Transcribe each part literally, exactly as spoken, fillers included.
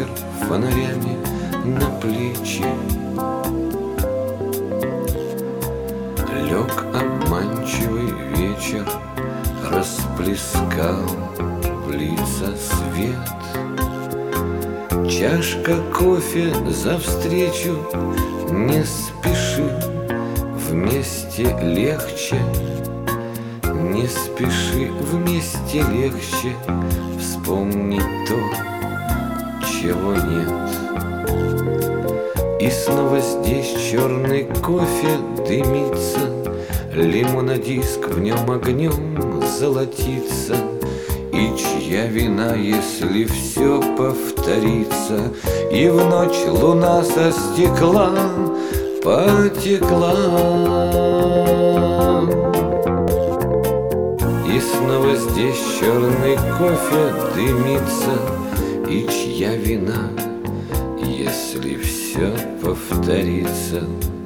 вечер фонарями на плечи. Лег обманчивый вечер, расплескал в лица свет. Чашка кофе за встречу, не спеши, вместе легче. Не спеши, вместе легче вспомнить то, чего нет. И снова здесь черный кофе дымится, лимонадиск в нем огнем золотится. И чья вина, если все повторится, и в ночь луна со стекла потекла. И снова здесь черный кофе дымится, и чья вина, если все повторится.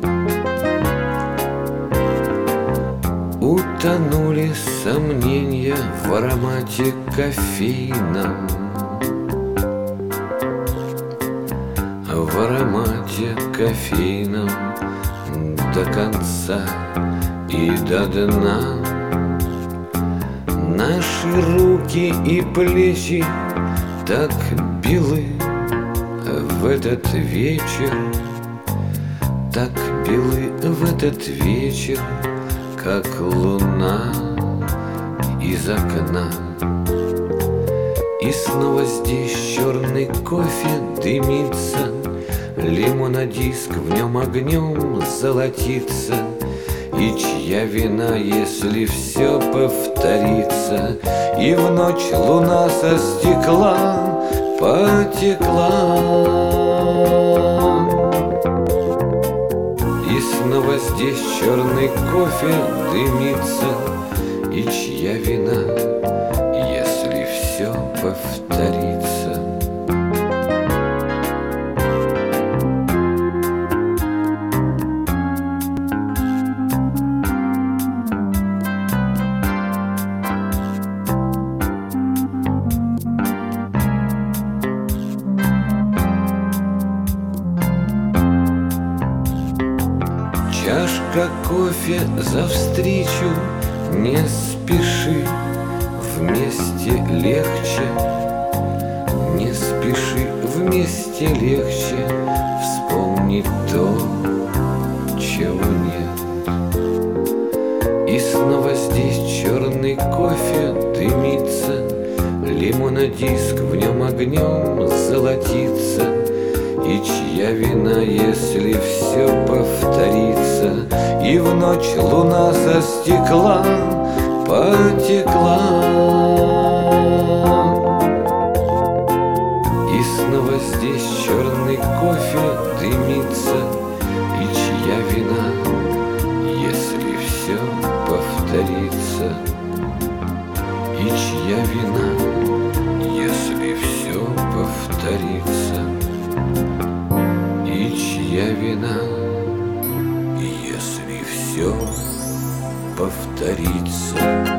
Утонули сомнения в аромате кофеина, в аромате кофеина до конца и до дна. Наши руки и плечи так белы в этот вечер, так белы в этот вечер, как луна из окна. И снова здесь черный кофе дымится, лимонадиск в нем огнем золотится. И чья вина, если все повторится, и в ночь луна со стекла потекла. И снова здесь черный кофе дымится, и чья вина, если все повторится. Чашка кофе за встречу, не спеши, вместе легче. Не спеши, вместе легче вспомнить то, чего нет. И снова здесь черный кофе дымится, лимонадиск в нем огнем золотится. И чья вина, если все повторится, и в ночь луна со стекла потекла. И снова здесь черный кофе дымится, и чья вина, если все повторится. И чья вина, если все повторится. И чья вина, если все повторится.